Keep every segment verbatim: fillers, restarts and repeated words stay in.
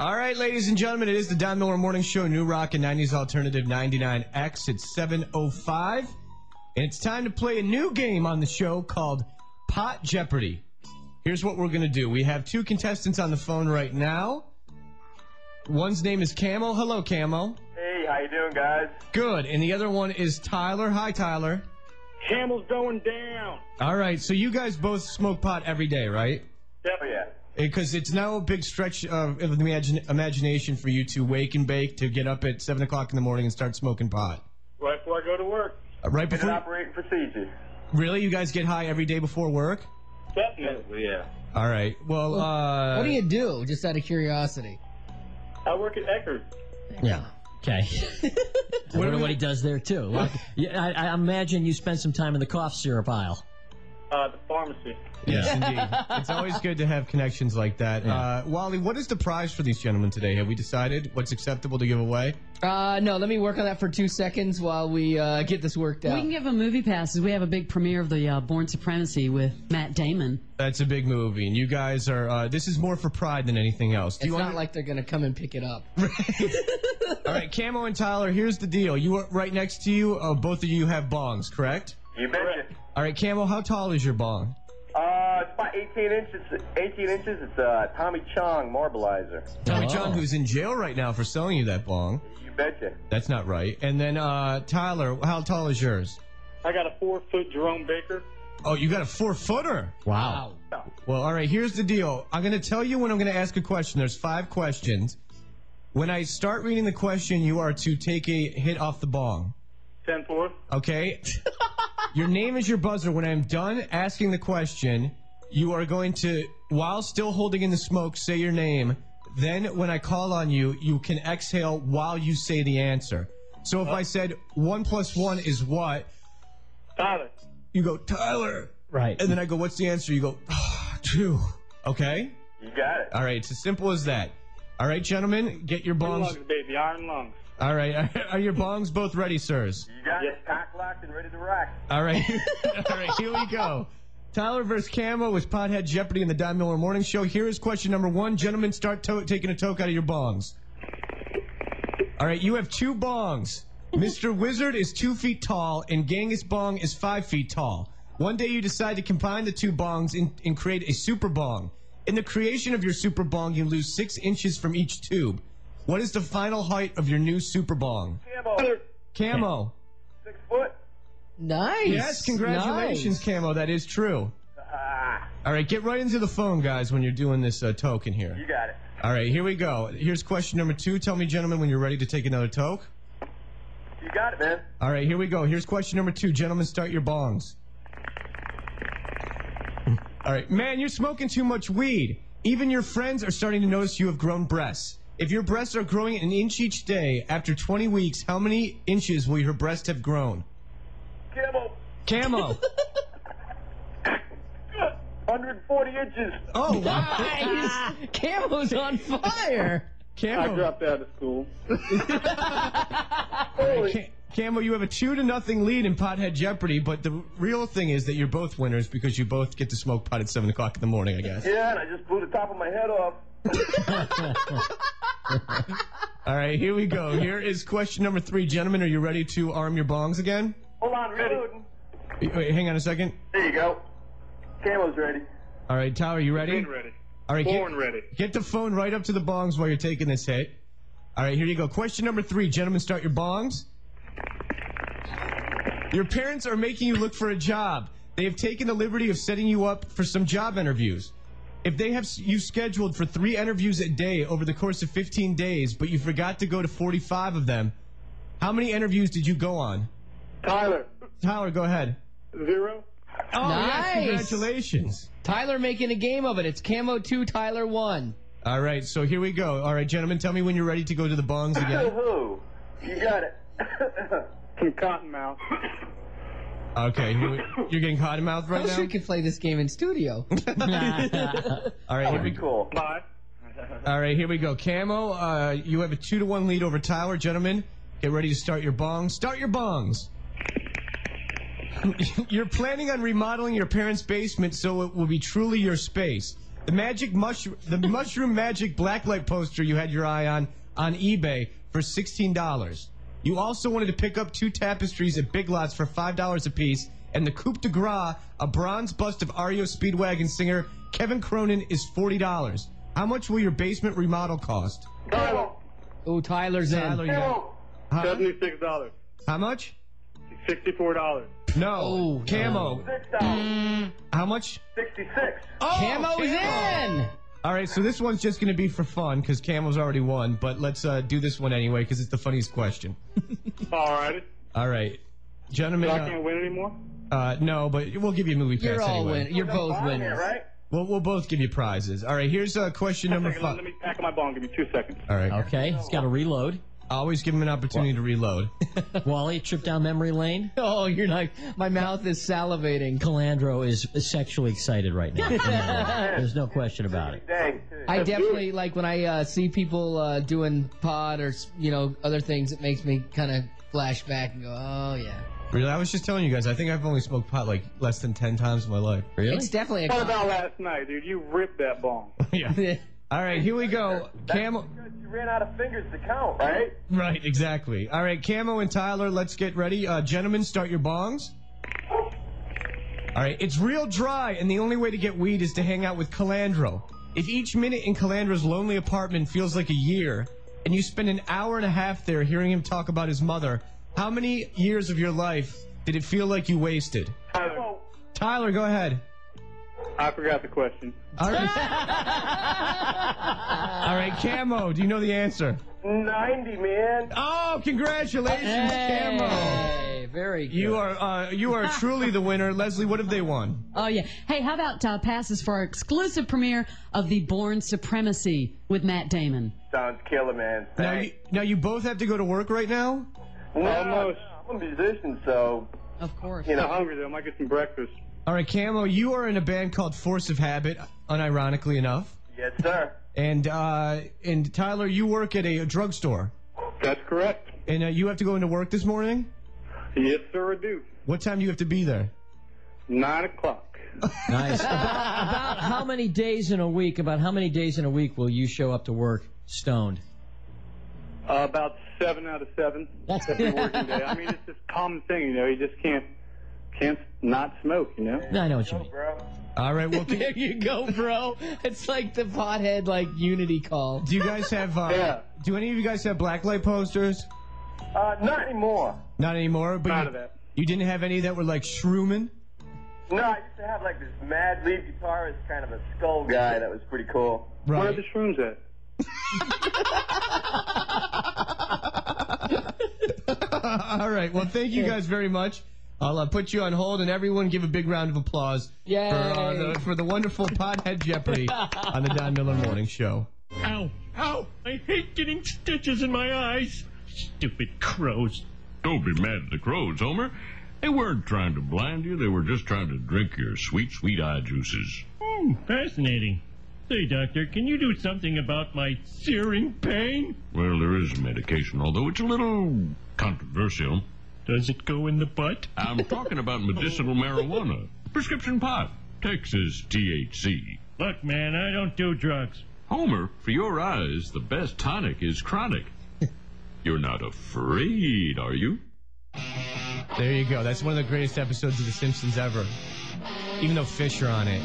All right, ladies and gentlemen, it is the Don Miller Morning Show, New Rock and nineties Alternative ninety-nine X. It's seven oh five, and it's time to play a new game on the show called Pot Jeopardy. Here's what we're going to do. We have two contestants on the phone right now. One's name is Camo. Hello, Camo. Hey, how you doing, guys? Good. And the other one is Tyler. Hi, Tyler. Camel's going down. All right, so you guys both smoke pot every day, right? Oh, yeah. Because it's now a big stretch of, of the imagine, imagination for you to wake and bake, to get up at seven o'clock in the morning and start smoking pot. Right before I go to work. Uh, right It's before. an operating procedure. Really? You guys get high every day before work? Definitely, yeah. All right. Well, uh... What do you do, just out of curiosity? I work at Eckerd. Yeah. Okay. I wonder what he does there, too. Like, yeah, I, I imagine you spend some time in the cough syrup aisle. Uh, the pharmacy. Yes, indeed. It's always good to have connections like that. Yeah. Uh, Wally, what is the prize for these gentlemen today? Have we decided what's acceptable to give away? Uh, no, let me work on that for two seconds while we uh, get this worked out. We can give them movie passes. We have a big premiere of the uh, Born Supremacy with Matt Damon. That's a big movie, and you guys are... Uh, this is more for pride than anything else. Do It's you not under- like they're going to come and pick it up. All right, Camo and Tyler, here's the deal. You are right next to you. Uh, both of you have bongs, correct? You betcha. All right, Camo, how tall is your bong? Uh, it's about eighteen inches. eighteen inches. It's uh, Tommy Chong Marbleizer. Tommy Oh. John, who's in jail right now for selling you that bong. You betcha. That's not right. And then, uh, Tyler, how tall is yours? I got a four-foot Jerome Baker. Oh, you got a four-footer. Wow. Well, all right, here's the deal. I'm going to tell you when I'm going to ask a question. There's five questions. When I start reading the question, you are to take a hit off the bong. ten four. Okay? Your name is your buzzer. When I'm done asking the question, you are going to, while still holding in the smoke, say your name. Then when I call on you, you can exhale while you say the answer. So if I said one plus one is what, Tyler. you go, Tyler. Right. And then I go, what's the answer? You go, ah, two. Okay? You got it. All right, it's as simple as that. All right, gentlemen, get your Iron bongs. lungs, baby. Iron lungs. All right, are your bongs both ready, sirs? You got it. Cock locked and ready to rock. All right, all right, here we go. Tyler versus Camo with Pothead Jeopardy in the Don Miller Morning Show. Here is question number one. Gentlemen, start to- taking a toke out of your bongs. All right, you have two bongs. Mister Wizard is two feet tall, and Genghis Bong is five feet tall. One day you decide to combine the two bongs and, and create a super bong. In the creation of your super bong, you lose six inches from each tube. What is the final height of your new super bong? Camo. Camo. Six foot. Nice. Yes, congratulations, Nice. Camo. That is true. Ah, All right, get right into the phone, guys, when you're doing this uh, token you here. got it. All right, here we go. Here's question number two. Tell me, gentlemen, when you're ready to take another toke. You got it, man. All right, here we go. Here's question number two. Gentlemen, start your bongs. All right. Man, you're smoking too much weed. Even your friends are starting to notice you have grown breasts. If your breasts are growing an inch each day, after twenty weeks, how many inches will your breasts have grown? Camo. Camo. one hundred forty inches. Oh, wow. Nice. Camo's on fire. Camo. out of school. Ca- Camo, you have a two to nothing lead in Pothead Jeopardy, but the real thing is that you're both winners because you both get to smoke pot at seven o'clock in the morning, I guess. Yeah, and I just blew the top of my head off. All right, here we go. Here is question number three. Gentlemen, are you ready to arm your bongs again? Hold on, reloading. Wait, wait, hang on a second. There you go. Camo's ready. All right, Tyler, you ready? ready. All right, Born get, ready. get the phone right up to the bongs while you're taking this hit. All right, here you go. Question number three. Gentlemen, start your bongs. Your parents are making you look for a job. They have taken the liberty of setting you up for some job interviews. If they have s- you scheduled for three interviews a day over the course of fifteen days, but you forgot to go to forty-five of them, how many interviews did you go on? Tyler. Tyler, go ahead. Zero. Oh, yes, Nice. congratulations. Tyler making a game of it. It's Camo two, Tyler one. All right, so here we go. All right, gentlemen, tell me when you're ready to go to the bongs again. Who? You got it. Some Cottonmouth. Okay, you- you're getting cottonmouth I right wish we now? could play this game in studio. All right, here we Pretty go. cool. Bye. All right, here we go. Camo, uh, you have a two to one lead over Tyler. Gentlemen, get ready to start your bongs. Start your bongs. You're planning on remodeling your parents' basement so it will be truly your space. The magic mushroom, the mushroom magic blacklight poster you had your eye on on eBay for sixteen dollars. You also wanted to pick up two tapestries at Big Lots for five dollars apiece, and the Coupe de Gras, a bronze bust of R E O Speedwagon singer Kevin Cronin, is forty dollars. How much will your basement remodel cost? Tyler. Oh, Tyler's in. Tyler, you got- Huh? Seventy-six dollars. How much? Sixty-four dollars. No. Oh, Camo. Six dollars. How much? Sixty-six. Oh, Camo's in. All right, so this one's just going to be for fun because Camo's already won, but let's uh, do this one anyway because it's the funniest question. All righty. All right, gentlemen. So I Uh, can't win anymore? uh, no, but we'll give you a movie pass You're all anyway. win. You're both Buying it, winners. right? We'll, we'll both give you prizes. All right, here's uh, question number Second, five. let me pack my ball and give me two seconds. All right. Okay, he's got to reload. Always give him an opportunity to reload. Wally, trip down memory lane. Oh, you're not. My mouth is salivating. Calandro is sexually excited right now. There's no question about it. Dang. I definitely like when I uh, see people uh, doing pod or you know other things. It makes me kind of flash back and go, oh yeah. Really, I was just telling you guys, I think I've only smoked pot like less than ten times in my life. Really? It's definitely What a. about last night, dude? You ripped that bong. Yeah. All right, here we go. Camo. Because you ran out of fingers to count, right? Right, exactly. All right, Camo and Tyler, let's get ready. Uh, gentlemen, start your bongs. All right, it's real dry, and the only way to get weed is to hang out with Calandro. If each minute in Calandro's lonely apartment feels like a year, and you spend an hour and a half there hearing him talk about his mother, how many years of your life did it feel like you wasted? Tyler, Tyler, go ahead. I forgot the question. All right. All right, Camo, do you know the answer? ninety, man. Oh, congratulations, Camo. Hey, very good. You are uh, you are truly the winner. Leslie, what have they won? Oh, yeah. Hey, how about uh, passes for our exclusive premiere of The Bourne Supremacy with Matt Damon? Sounds killer, man. Now you, Thanks. now you both have to go to work right now? No, Almost. I'm a musician, so, Of course. you I'm know. hungry, though. I might get some breakfast. All right, Camo, you are in a band called Force of Habit, unironically enough. Yes, sir. And uh, and Tyler, you work at a drugstore. That's correct. And uh, you have to go into work this morning? Yes, sir, I do. What time do you have to be there? Nine o'clock. Nice. About, about how many days in a week? About how many days in a week will you show up to work stoned? Uh, about seven out of seven. That's Every working day. I mean, it's just a common thing, you know. You just can't can't not smoke, you know. I know what you mean. Bro. All right, well, do, There you go, bro. It's like the pothead like unity call. do you guys have, uh, Yeah. do any of you guys have blacklight posters? Uh, not anymore. Not anymore, but Proud you, of that. you didn't have any that were like Shroomin'? No, I used to have like this mad lead guitarist, kind of a skull guy that was pretty cool. Where are Right. the shrooms at? All right. Well, thank you guys very much. I'll uh, put you on hold, and everyone give a big round of applause Yay. for, uh, the, for the wonderful Pothead Jeopardy on the Don Miller Morning Show. Ow! Ow! I hate getting stitches in my eyes. Stupid crows. Don't be mad at the crows, Homer. They weren't trying to blind you. They were just trying to drink your sweet, sweet eye juices. Hmm, fascinating. Say, doctor, can you do something about my searing pain? Well, there is medication, although it's a little controversial. Does it go in the butt? I'm talking about medicinal marijuana, prescription pot, Texas T H C. Look, man, I don't do drugs. Homer, for your eyes, the best tonic is chronic. You're not afraid, are you? There you go. That's one of the greatest episodes of The Simpsons ever. Even though fish are on it.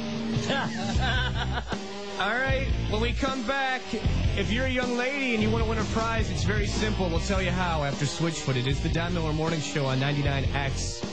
All right, when we come back, if you're a young lady and you want to win a prize, it's very simple. We'll tell you how after Switchfoot. It is the Don Miller Morning Show on ninety-nine X.